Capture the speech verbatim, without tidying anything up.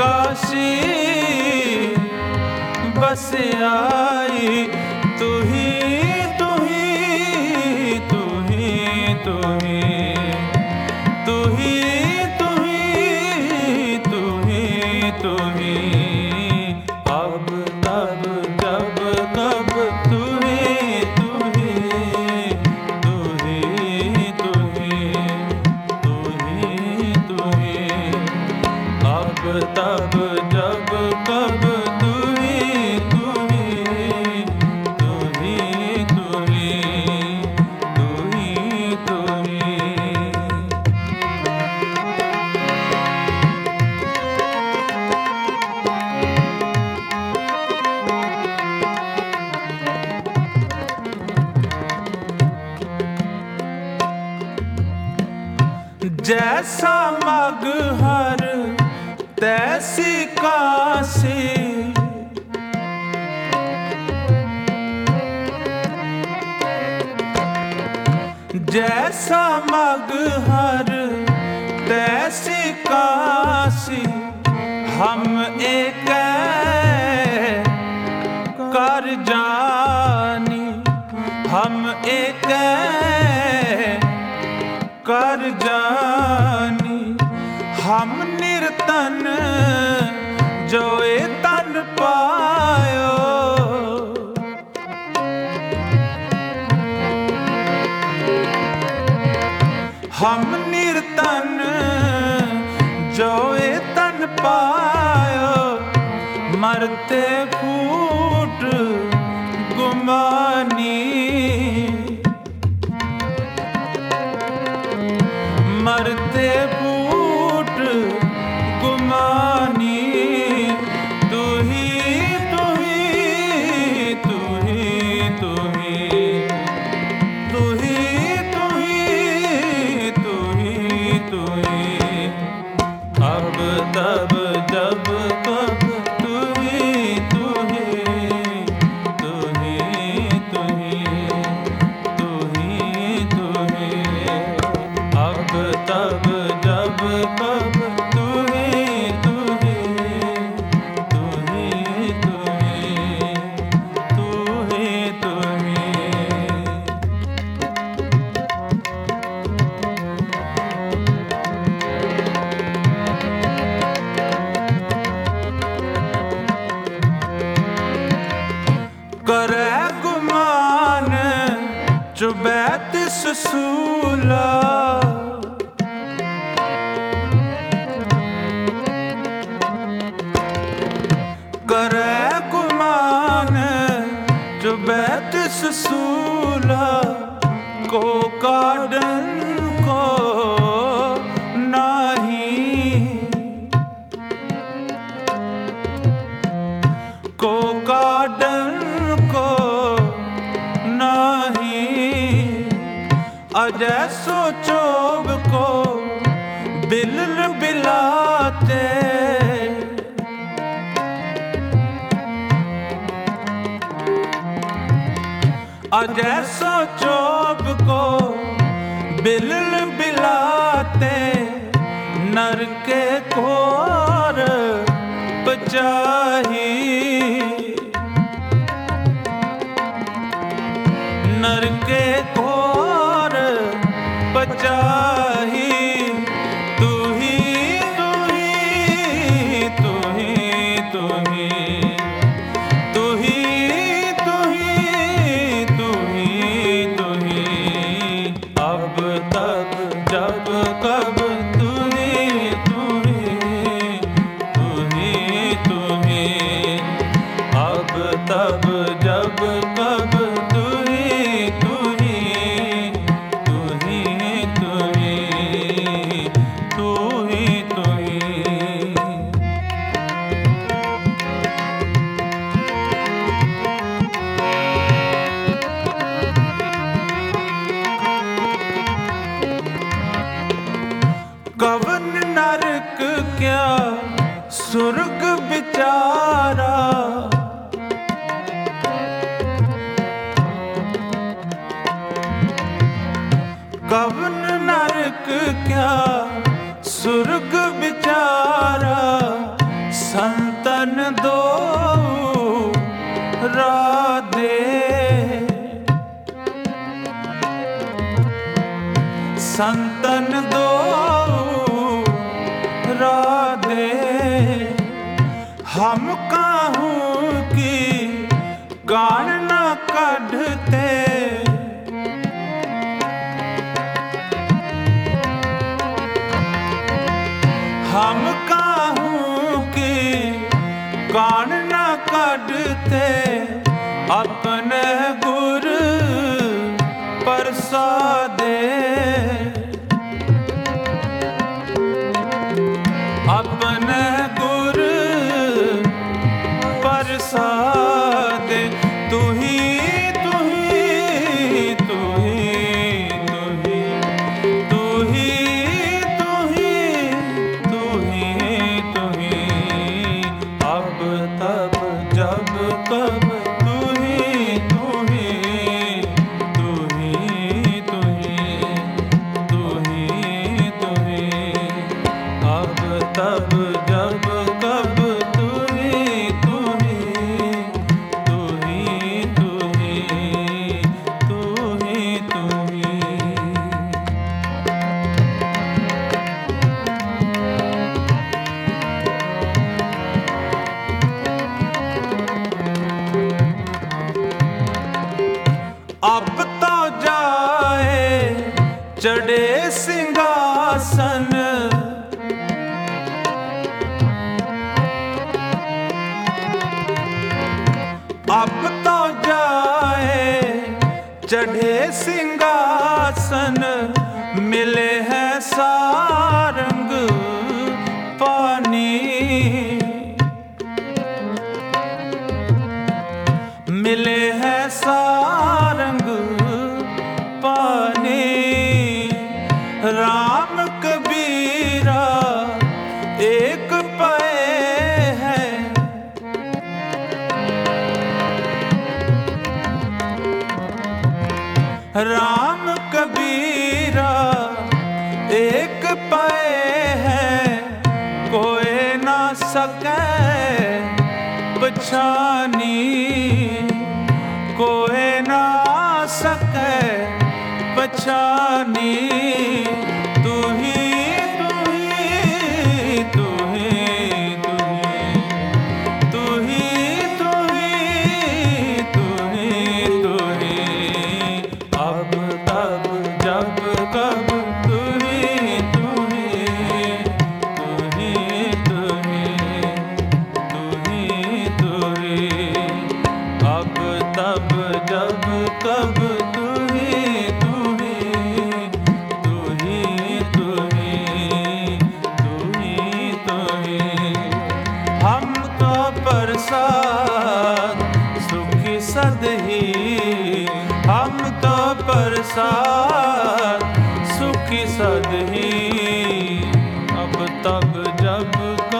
काशी बस आई तू ही तू ही तू ही तू ही तू ही तू ही तू ही तू ही अब तब जब कब तू ही तू ही तू ही तू ही तू ही तू ही अब तब जब कब तू ही तू ही तू ही तू ही तू ही तू ही जैसा मगहर तैसी काशी जैसा मगहर तैसी काशी हम एक कर जानी हम एक कर जानी हम निर्तन जोए तन पायो हम निर्तन जोए तन पायो मरते फूट गुमानी मरते फूट गुमानी तू ही तू ही तू ही तू ही तू ही तू ही तू ही तू ही अब तब जब कब तू ही तू ही तू ही तू ही तू ही तू ही अब तब जब कब तू ही तू ही तू ही तू ही तू ही तू ही करे गुमान चुभै तिस सूला करे गुमान चुभै तिस सूला को काढ़न को नाही को काढ़न को नाही अजय सोचोब को बिल बिलाते अजय सोचोब को बिल बिलाते नर के घोर पचाही नर के घोर पचाही तू ही तू ही तू ही तू ही तू ही तू ही तू ही तू ही अब तब जब कब तू ही तू ही तू ही तू ही अब तब जब कब तू ही तू ही तू ही तू ही तू ही तू ही कवन नरक क्या सुर्ग बिचारा कवन नरक क्या सुर्ग बिचारा संतन दो राधे, संतन दो राधे, हम काहूँ की गान न कढ़ते, हम काहूँ की गान न कढ़ते, अपने गुर प्रसादे, अपने गुर प्रसादे। तू ही तू ही तू ही तू ही तू ही तू ही तू ही अब तब जब कब तू ही तू ही तू ही तू ही तू ही तू ही अब तब जब कब तू ही तू ही तू ही तू ही तू ही तू ही। अब तो जाए चढ़े सिंहासन, अब तो जाए चढ़े सिंहासन, मिले हैं सारंग पानी, मिले हैं सारंग पानी। राम कबीरा एक पे है, राम कबीरा एक पे है, कोई ना सके पछानी, कोई ना सके पछानी। तू ही तू ही तू ही तू ही तू ही तू ही तू ही अब तब जब कब तू ही तू ही तू ही तू ही तू ही अब तब जब कब तू ही तू ही तू ही तू ही तू ही तू ही। हम तो प्रसाद सुखी सदही, हम तो प्रसाद सुखी सदही अब तब जब